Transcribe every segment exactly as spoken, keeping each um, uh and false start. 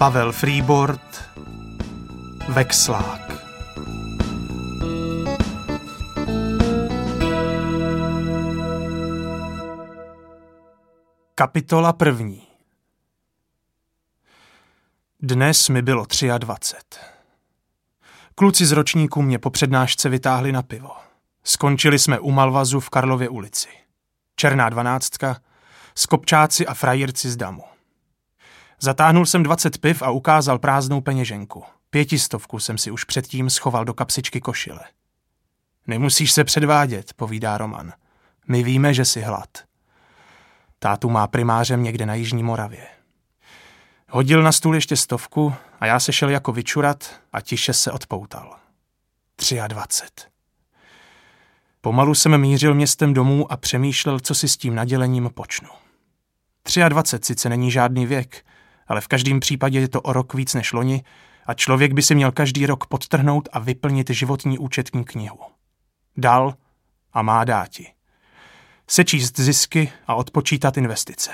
Pavel Freeboard, Vexlák. Kapitola první. Dnes mi bylo dvacet tři. Kluci z ročníku mě po přednášce vytáhli na pivo. Skončili jsme u Malvazu v Karlově ulici. Černá dvanáctka, skopčáci a frajírci z Damu. Zatáhnul jsem dvacet piv a ukázal prázdnou peněženku. Pětistovku jsem si už předtím schoval do kapsičky košile. Nemusíš se předvádět, povídá Roman. My víme, že jsi hlad. Tátu má primářem někde na Jižní Moravě. Hodil na stůl ještě stovku a já se šel jako vyčurat a tiše se odpoutal. dvacet tři. Pomalu jsem mířil městem domů a přemýšlel, co si s tím nadělením počnu. dvacet tři sice není žádný věk, ale v každém případě je to o rok víc než loni a člověk by si měl každý rok podtrhnout a vyplnit životní účetní knihu. Dal a má dáti. Sečíst zisky a odpočítat investice.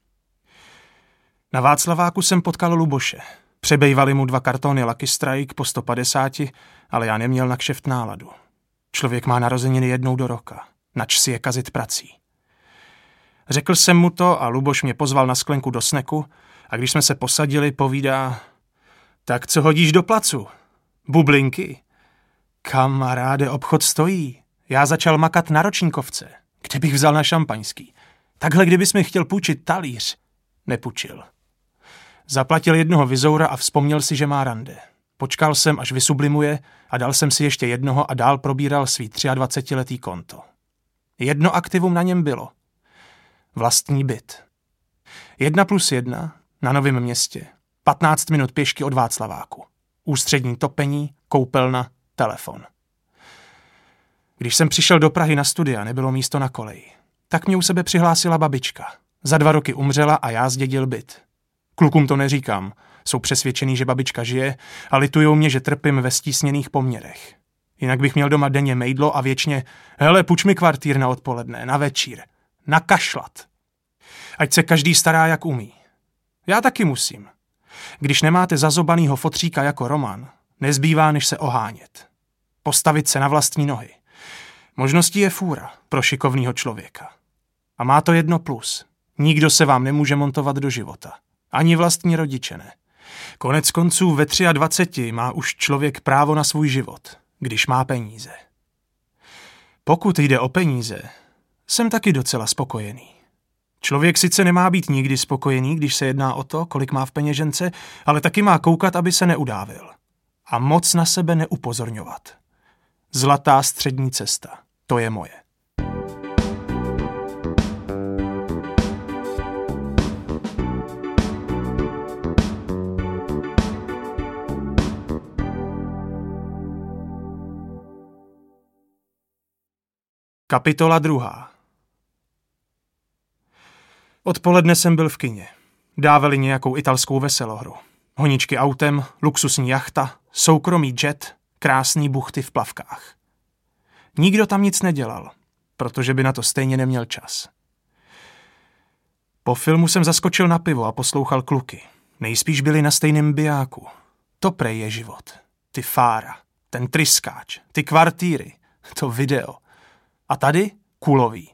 Na Václaváku jsem potkal Luboše. Přebejvali mu dva kartony Lucky Strike po sto padesát, ale já neměl na kšeft náladu. Člověk má narozeniny jednou do roka. Nač si je kazit prací. Řekl jsem mu to a Luboš mě pozval na sklenku do sneku a když jsme se posadili, povídá: Tak co hodíš do placu? Bublinky? Kamaráde, obchod stojí. Já začal makat na ročníkovce. Kde bych vzal na šampaňský? Takhle kdybys mi chtěl půjčit talíř. Nepůjčil. Zaplatil jednoho vizoura a vzpomněl si, že má rande. Počkal jsem, až vysublimuje a dal jsem si ještě jednoho a dál probíral svý dvacetiletý konto. Jedno aktivum na něm bylo. Vlastní byt. Jedna plus jedna na Novém Městě. patnáct minut pěšky od Václaváku. Ústřední topení, koupelna, telefon. Když jsem přišel do Prahy na studia, nebylo místo na koleji. Tak mě u sebe přihlásila babička. Za dva roky umřela a já zdědil byt. Klukům to neříkám. Jsou přesvědčený, že babička žije a litujou mě, že trpím ve stísněných poměrech. Jinak bych měl doma denně mejdlo a věčně: hele, půjč mi kvartýr na odpoledne, na večír. Nakašlat. Ať se každý stará, jak umí. Já taky musím. Když nemáte zazobanýho fotříka jako Roman, nezbývá, než se ohánět. Postavit se na vlastní nohy. Možností je fůra pro šikovného člověka. A má to jedno plus. Nikdo se vám nemůže montovat do života. Ani vlastní rodiče ne. Konec konců ve dvaceti tři má už člověk právo na svůj život, když má peníze. Pokud jde o peníze, jsem taky docela spokojený. Člověk sice nemá být nikdy spokojený, když se jedná o to, kolik má v peněžence, ale taky má koukat, aby se neudávil. A moc na sebe neupozorňovat. Zlatá střední cesta. To je moje. Kapitola druhá. Odpoledne jsem byl v kině. Dávali nějakou italskou veselohru. Honičky autem, luxusní jachta, soukromý jet, krásný buchty v plavkách. Nikdo tam nic nedělal, protože by na to stejně neměl čas. Po filmu jsem zaskočil na pivo a poslouchal kluky. Nejspíš byli na stejném bijáku. To prej je život. Ty fára, ten tryskáč, ty kvartýry, to video. A tady kulový.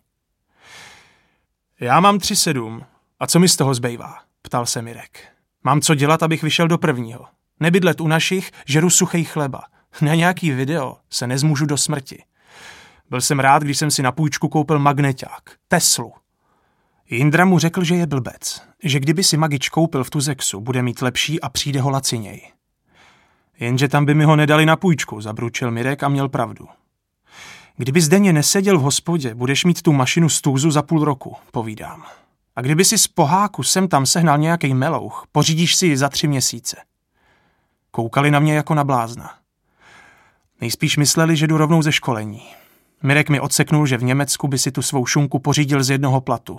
Já mám tři sedm. A co mi z toho zbývá? Ptal se Mirek. Mám co dělat, abych vyšel do prvního. Nebydlet u našich, žeru suchej chleba. Na nějaký video se nezmůžu do smrti. Byl jsem rád, když jsem si na půjčku koupil magneťák. Teslu. Jindra mu řekl, že je blbec. Že kdyby si Magič koupil v Tuzexu, bude mít lepší a přijde ho laciněji. Jenže tam by mi ho nedali na půjčku, zabručil Mirek a měl pravdu. Kdybys denně neseděl v hospodě, budeš mít tu mašinu z Tůzu za půl roku, povídám. A kdyby si z poháku sem tam sehnal nějaký melouch, pořídíš si ji za tři měsíce. Koukali na mě jako na blázna. Nejspíš mysleli, že jdu rovnou ze školení. Mirek mi odseknul, že v Německu by si tu svou šunku pořídil z jednoho platu.